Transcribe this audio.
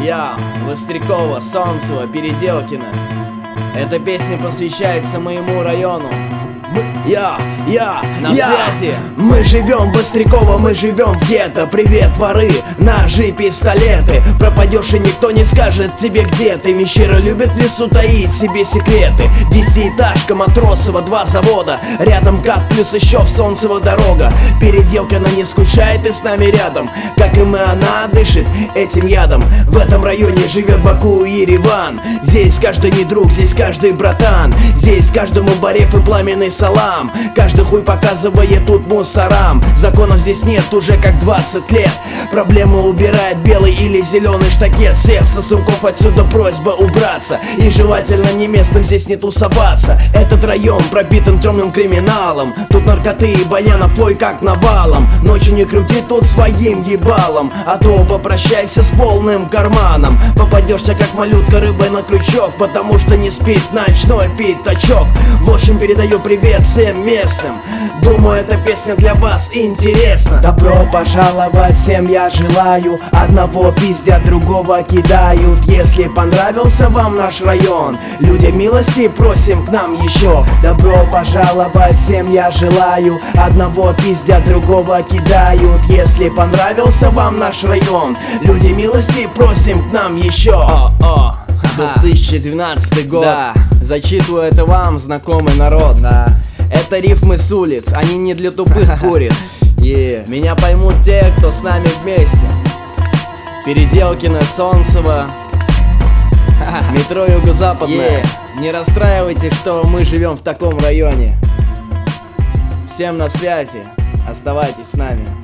Я, Вострякова, Солнцева, Переделкина. Эта песня посвящается моему району. На связи. Мы живем в Вострякова, мы живем в гетто. Привет, воры, ножи, пистолеты. Пропадешь и никто не скажет тебе, где ты. Мещера любит в лесу таить себе секреты. 10-этажка, Матросова, 2 завода. Рядом КАТ, плюс еще в Солнцево дорога. Переделкина не скучает и с нами рядом. Как и мы, она дышит этим ядом. В этом районе живет Баку и Ереван. Здесь каждый не друг, здесь каждый братан. Здесь каждому барев и пламенный салам. Каждый хуй показывает тут мусорам. Законов здесь нет уже как 20 лет. Проблемы убирает белый или зеленый штакет. Всех сосунков отсюда просьба убраться. И желательно не местным здесь не тусоваться. Этот район пропитан темным криминалом. Тут наркоты и баянов, ой, как навалом. Ночью не крути тут своим ебалом, а то попрощайся с полным карманом. Попадешься как малютка рыбой на крючок, потому что не спит ночной пятачок. В общем, передаю привет всем местным. Думаю, эта песня для вас интересна. Добро пожаловать всем я желаю. Одного пиздят, другого кидают. Если понравился вам наш район, люди милости просим к нам еще. Добро пожаловать всем я желаю. Одного пиздят, другого кидают. Если понравился вам наш район, люди милости просим к нам еще. 2012 год. Да. Зачитываю это вам, знакомый народ. Это рифмы с улиц, они не для тупых куриц. Меня поймут те, кто с нами вместе. Переделкина, Солнцево, метро Юго-Западное. Не расстраивайтесь, что мы живем в таком районе. Всем на связи, оставайтесь с нами.